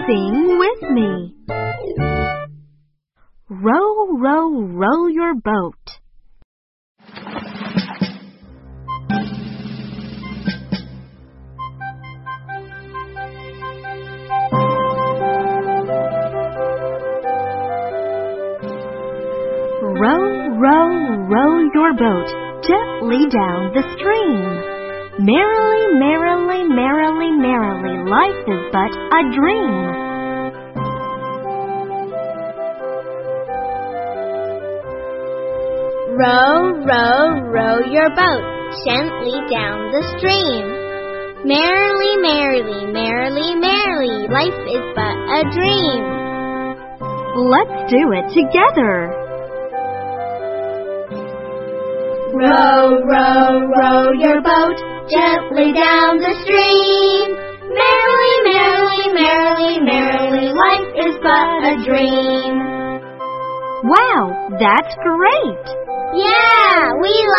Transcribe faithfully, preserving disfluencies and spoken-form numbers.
Sing with me. Row, row, row your boat. Row, row, row your boat gently down the stream. Merrily, merrily, merrily, merrily, life is but a dream. Row, row, row your boat gently down the stream. Merrily, merrily, merrily, merrily, life is but a dream. Let's do it together. Row, row, row your boat gently down the stream. Merrily, merrily, merrily, merrily, life is but a dream. Wow, that's great! Yeah, we